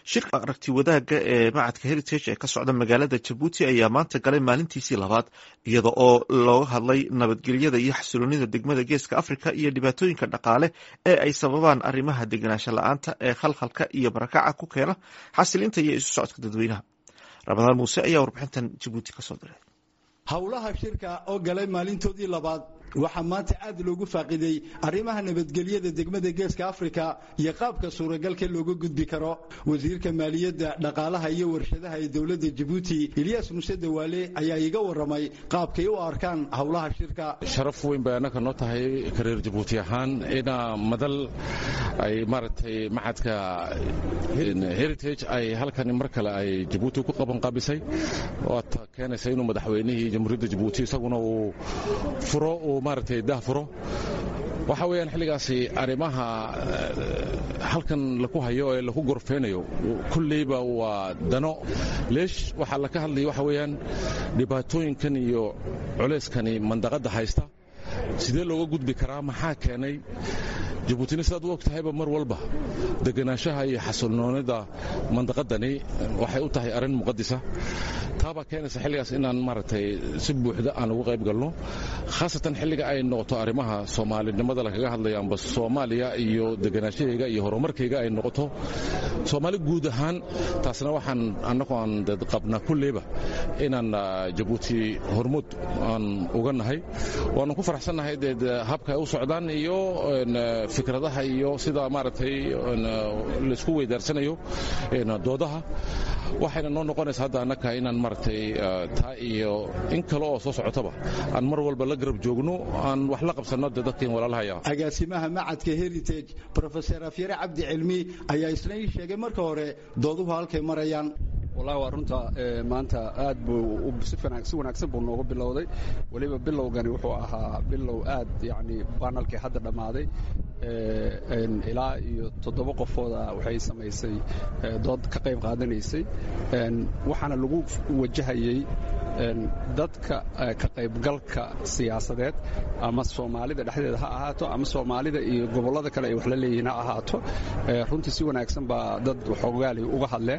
shirka aragti wadaagga ee macadka heritage ee ka socda magaalada jabuuti ayaa maanta galay maalintiisii labaad iyada oo looga hadlay nabadgelyada iyo xasiloonida degmada geeska afrika iyo dhibaatooyinka dhaqaale ee ay sababaan arrimaha degenaansho la-aanta ee khalkhalka iyo barakaca ku keena xasilinta iyo isu socodka dadweynaha. ramadaan muuse ayaa warbixintan jabuuti kasoo diray. howlaha shirka oo galay maalintoodii labaad waxaa maanta aad loogu faaqiday arrimaha nabadgelyada degmada geeska afrika iyo qaabka suuragalka looga gudbi karo. wasiirka maaliyadda dhaqaalaha iyo warshadaha ee dowladda jabuuti Ilyas Muuse Dawaale ayaa iga waramay qaabkay u arkaan howlaha shirka. sharaf weyn bay anaka noo tahay kareer jabuuti ahaan ina madal ay maaragtay macadka heritage ay halkan mar kale ay jabuuti ku qaban qaabisay oo keenaysa inuu madaxweynihii jamhuuriyadda jabuuti isaguna uu furo maaragtay daafuro. waxa weeyaan xilligaasi arrimaha halkan lagu hayo ee lagu gorfeynayo kulleyba waa dano leesh waxaa la ka hadlaya waxa weeyaan dhibaatooyinkan iyo culeyskani mandaqadda haysta sidee looga gudbi karaa, maxaa keenay jabuutina sidaad u og tahayba mar walba degenaanshaha iyo xasilnoonida mandaqadani waxay u tahay arrin muqadisa. taabaa keenaysa xilligaas inaan maaragtay si buuxda aan ugu qayb galno, khaasatan xilliga ay noqoto arrimaha soomaalinimada lagaga hadlayo amba soomaaliya iyo degenaashahayga iyo horumarkayga ay noqoto soomaali guud ahaan. taasna waxaan annagoo aan qabnaa kulleyba inaan jabuuti hormuud aan uga nahay. waanu ku faraxsannahay habka ay u socdaan iyo fikradaha iyo sida maaragtay laysku weydaarsanayo doodaha. waxayna noo noqonaysa hadda annaka inaan maaragtay taa iyo in kale oo soo socotaba aan mar walba la garab joogno, aan wax la qabsanno dadkeen walaalahaya. agaasimaha macadka heritage professor Afyare Cabdi Cilmi ayaa isna sheegay marka hore dooduhu halkay marayaan. wallahi waa runta maanta aad buu si wanaagsan buu noogu bilowday. waliba bilowgani wuxuu ahaa bilow aad yani panelkii hadda dhammaaday ilaa iyo 7 qofooda waxay samaysay dood ka qayb qaadanaysay. waxaana lagu wajahayay dadka ka qaybgalka siyaasadeed ama Soomaalida dhexdeeda ha ahaato ama Soomaalida iyo gobollada kale ay wax la leeyihiin ha ahaato. runtii si wanaagsan baa dad waxoogaali uga hadleen.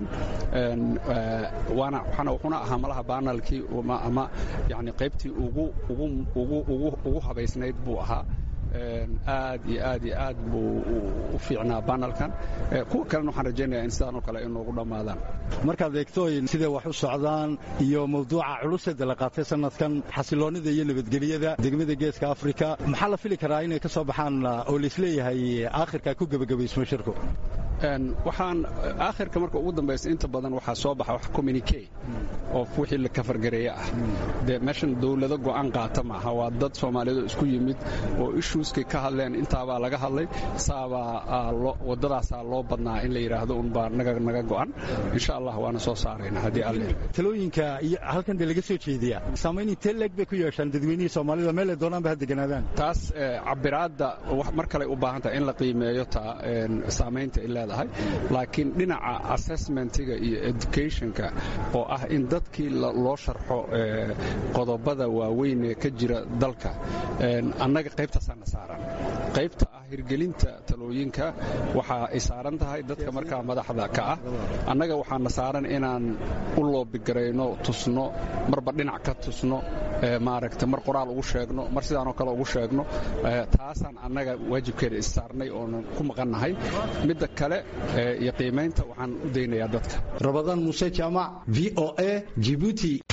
wuxuuna ahaa malaha panelkii ama yani qaybtii ugu habaysnayd buu ahaa. aad iyo aad buu u fiicnaa panelkan. kuwa kalena waxaan rajaynayaa in sidaan oo kale ay noogu dhammaadaan. markaad eegto sida wax u socdaan iyo mawduuca culuseeda la qaatay sanadkan xasiloonida iyo nabadgelyada degmada geeska afrika, maxaa la fili karaa inay ka soo baxaan oo la isleeyahay aakhirka ku gabagabaysmo shirku? waxaan aakhirka marka ugu dambaysa inta badan waxaa soo baxa wax communique oo wixii la kafargareeya ah. dee meeshan dawlado go'aan qaata maaha, waa dad Soomaaliyeed isku yimid oo issueskay ka hadleen. intaabaa laga hadlay, saabaa wadadaasaa loo badnaa in la yidhaahdo unbaa naga go'an. insha allah waana soo saarayna haddii alle. talooyinka iyo halkan dee laga soo jeediyaa saamayn intee leeg bay ku yeeshaan dadweynihii Soomaalida meel ay doonaanba ha deganaadaan? taas cabiraadda mar kale u baahan tahay in la qiimeeyo taa saamaynta ay leedahay. laakiin dhinaca assessmentiga iyo educationka oo ah in dadkii loo sharxo qodobada waaweyn ee ka jira dalka, annaga qaybtaasaana saaran. qaybta ah hirgelinta talooyinka waxa ay saaran tahay dadka markaa madaxda ka ah. annaga waxaana saaran inaan u loobigarayno, tusno, marba dhinac ka tusno, maaragta mar qoraal ugu sheegno, mar sidaanoo kale ugu sheegno. taasaan annaga waajibkeeda is saarnay oonan ku maqannahay. midda kale iyo qiimaynta waxaan u daynayaa dadka. Ramadaan Muuse Jaamac, VOA, Djibouti.